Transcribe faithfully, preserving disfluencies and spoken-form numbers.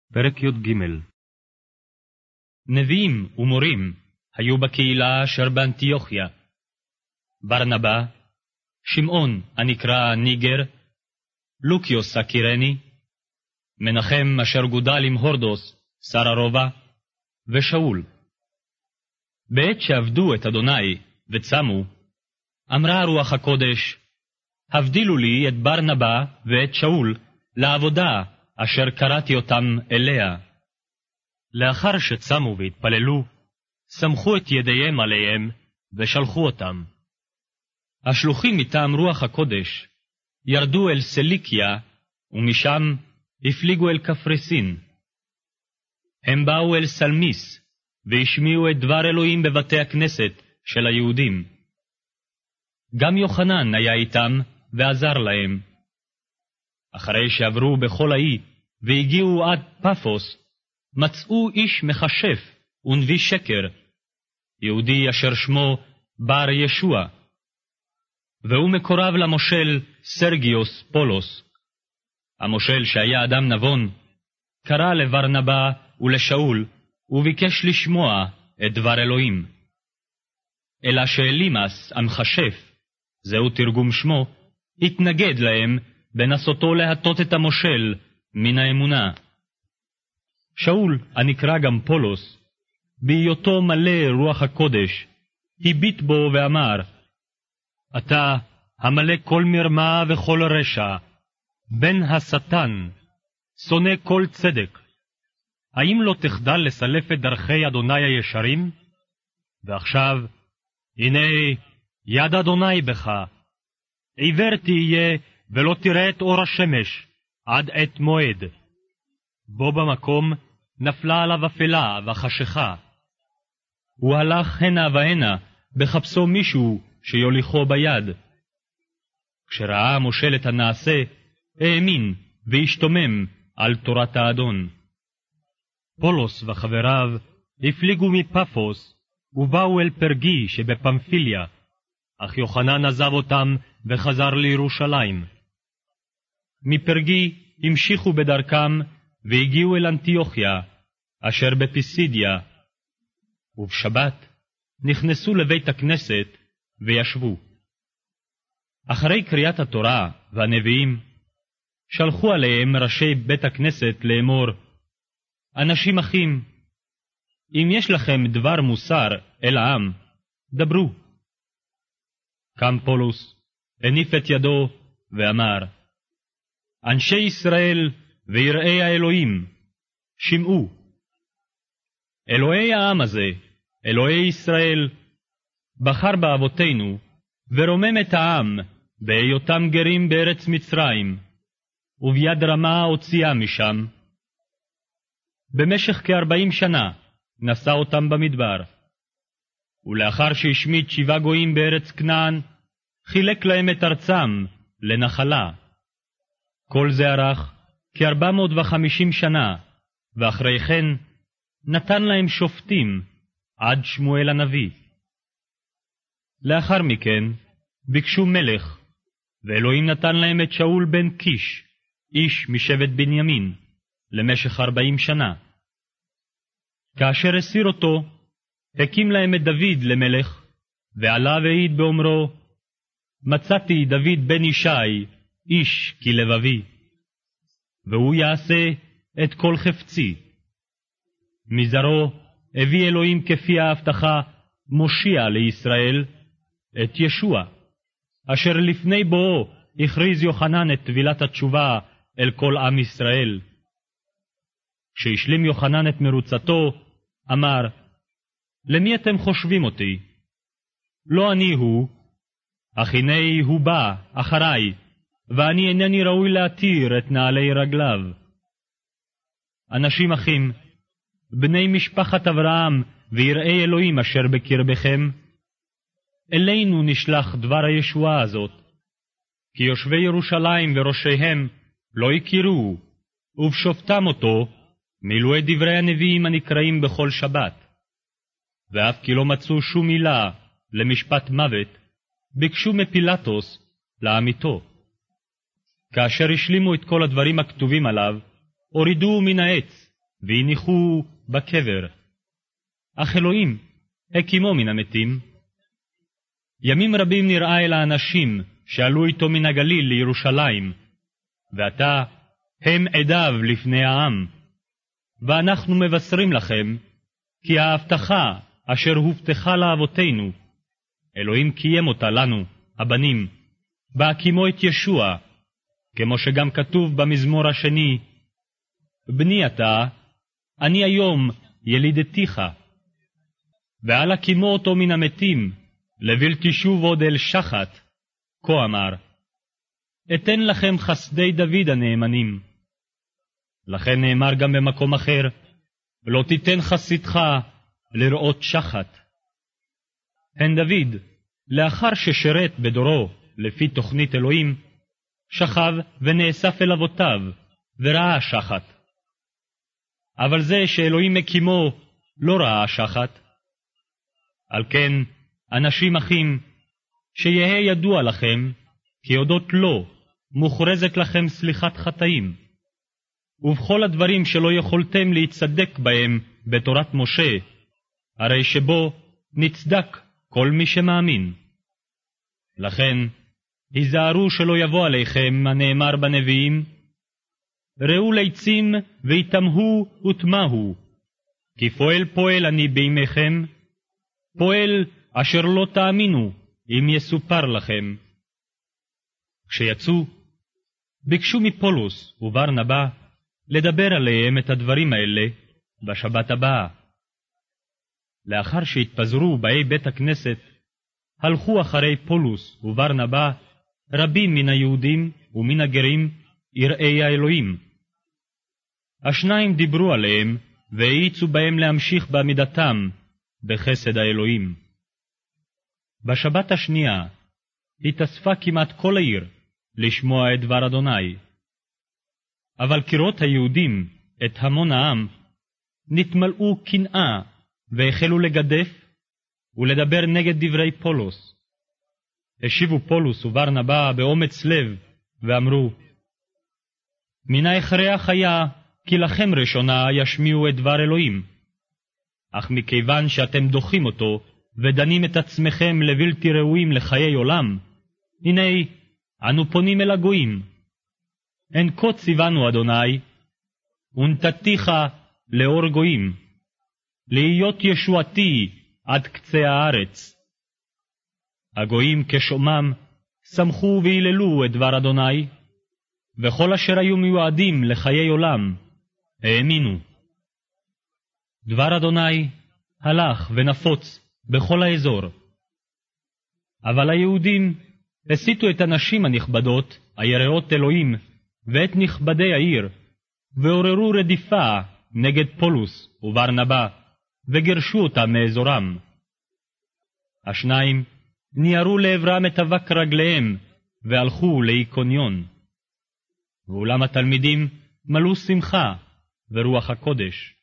פרק י"ג. נביאים ומורים היו בקהילה אשר באנטיוכיה. ברנבא, שמעון הנקרא ניגר, לוקיוס הקירני, מנחם אשר גודל עם הורדוס, שר הרובע, ושאול. בעת שעבדו את אדוני וצמו, אמרה רוח הקודש, הבדילו לי את ברנבא ואת שאול לעבודה אשר קראתי אותם אליה. לאחר שצמו והתפללו, סמכו את ידיהם עליהם ושלחו אותם. השלוחים מטעם רוח הקודש ירדו אל סליקיה, ומשם הפליגו אל קפריסין. הם באו אל סלמיס, והשמיעו את דבר אלוהים בבתי הכנסת של היהודים. גם יוחנן היה איתם ועזר להם. אחרי שעברו בכל האי והגיעו עד פפוס, מצאו איש מחשף ונביא שקר, יהודי אשר שמו בר ישוע, והוא מקורב למושל סרגיוס פולוס. המושל שהיה אדם נבון, קרא לברנבא ולשאול, וביקש לשמוע את דבר אלוהים. אלא שאלימס המחשף, זהו תרגום שמו, התנגד להם בנסותו להטות את המושל מן האמונה. שאול, הנקרא גם פולוס, בהיותו מלא רוח הקודש, הביט בו ואמר, אתה המלא כל מרמה וכל רשע, בן השטן, שונא כל צדק. האם לא תחדל לסלף את דרכי אדוני הישרים? ועכשיו, הנה, יד אדוני בך. עיוור תהיה ולא תראה את אור השמש עד עת מועד. בו במקום נפלה עליו אפלה וחשיכה. הוא הלך הנה והנה בחפשו מישהו שיוליכו ביד. כשראה המושל את הנעשה, האמין והשתומם על תורת האדון. פולוס וחבריו הפליגו מפפוס ובאו אל פרגי שבפמפיליה, אך יוחנן עזב אותם וחזר לירושלים. מפרגי המשיכו בדרכם והגיעו אל אנטיוכיה, אשר בפיסידיה, ובשבת נכנסו לבית הכנסת וישבו. אחרי קריאת התורה והנביאים, שלחו עליהם ראשי בית הכנסת לאמור, אנשים אחים, אם יש לכם דבר מוסר אל העם, דברו. קם פולוס, הניף את ידו ואמר, אנשי ישראל ויראי האלוהים, שמעו. אלוהי העם הזה, אלוהי ישראל, בחר באבותינו, ורומם את העם בהיותם גרים בארץ מצרים, וביד רמה הוציאה משם. במשך כארבעים שנה נשא אותם במדבר, ולאחר שהשמיד שבעה גויים בארץ כנען, חילק להם את ארצם לנחלה. כל זה ארך כארבע מאות וחמישים שנה, ואחרי כן נתן להם שופטים עד שמואל הנביא. לאחר מכן ביקשו מלך, ואלוהים נתן להם את שאול בן קיש, איש משבט בנימין, למשך ארבעים שנה. כאשר הסיר אותו, הקים להם את דוד למלך, ועלה והעיד באומרו, מצאתי דוד בן ישי, איש כי לבבי, והוא יעשה את כל חפצי. מזרעו הביא אלוהים כפי ההבטחה מושיע לישראל, את ישוע, אשר לפני בואו הכריז יוחנן את טבילת התשובה אל כל עם ישראל. כשהשלים יוחנן את מרוצתו, אמר, למי אתם חושבים אותי? לא אני הוא, אך הנה הוא בא אחריי, ואני אינני ראוי להתיר את נעלי רגליו. אנשים אחים, בני משפחת אברהם ויראי אלוהים אשר בקרבכם, אלינו נשלח דבר הישועה הזאת, כי יושבי ירושלים וראשיהם לא הכירו, ובשופטם אותו מילאו את דברי הנביאים הנקראים בכל שבת. ואף כי לא מצאו שום מילה למשפט מוות, ביקשו מפילטוס לעמיתו. כאשר השלימו את כל הדברים הכתובים עליו, הורידו מן העץ והניחוהו בקבר. אך אלוהים הקימו מן המתים. ימים רבים נראה אל האנשים שעלו איתו מן הגליל לירושלים, ועתה הם עדיו לפני העם. ואנחנו מבשרים לכם, כי ההבטחה אשר הובטחה לאבותינו, אלוהים קיים אותה לנו, הבנים, בהקימו את ישוע, כמו שגם כתוב במזמור השני, בני אתה, אני היום ילידתיך. ועל הקימו אותו מן המתים, לבלתי שוב עוד אל שחת, כה אמר, אתן לכם חסדי דוד הנאמנים. לכן נאמר גם במקום אחר, לא תיתן חסידך לראות שחת. הן דוד, לאחר ששרת בדורו לפי תוכנית אלוהים, שכב ונאסף אל אבותיו, וראה שחת. אבל זה שאלוהים מקימו לא ראה שחת. על כן, אנשים אחים, שיהא ידוע לכם, כי הודות לו מוכרזת לכם סליחת חטאים. ובכל הדברים שלא יכולתם להצדק בהם בתורת משה, הרי שבו נצדק כל מי שמאמין. לכן, היזהרו שלא יבוא עליכם הנאמר בנביאים, ראו ליצים ויתמהו ותמהו, כי פועל פועל אני בימיכם, פועל אשר לא תאמינו אם יסופר לכם. כשיצאו, ביקשו מפולוס וברנבא לדבר עליהם את הדברים האלה בשבת הבאה. לאחר שהתפזרו באי בית הכנסת, הלכו אחרי פולוס וברנבא רבים מן היהודים ומן הגרים יראי האלוהים. השניים דיברו עליהם והאיצו בהם להמשיך בעמידתם בחסד האלוהים. בשבת השנייה התאספה כמעט כל העיר לשמוע את דבר אדוני. אבל קירות היהודים, את המון העם, נתמלאו קנאה והחלו לגדף ולדבר נגד דברי פולוס. השיבו פולוס וברנבא באומץ לב ואמרו, מן ההכרח היה כי לכם ראשונה ישמיעו את דבר אלוהים. אך מכיוון שאתם דוחים אותו ודנים את עצמכם לבלתי ראויים לחיי עולם, הנה אנו פונים אל הגויים. הן כה ציוונו אדוני, ונתתיך לאור גויים, להיות ישועתי עד קצה הארץ. הגויים כשומם שמחו והיללו את דבר אדוני, וכל אשר היו מיועדים לחיי עולם האמינו. דבר אדוני הלך ונפוץ בכל האזור. אבל היהודים הסיתו את הנשים הנכבדות, היראות אלוהים, ואת נכבדי העיר, ועוררו רדיפה נגד פולוס וברנבא, וגרשו אותם מאזורם. השניים ניירו לעברם את אבק רגליהם, והלכו לאיקוניון. ואולם התלמידים מלאו שמחה ורוח הקודש.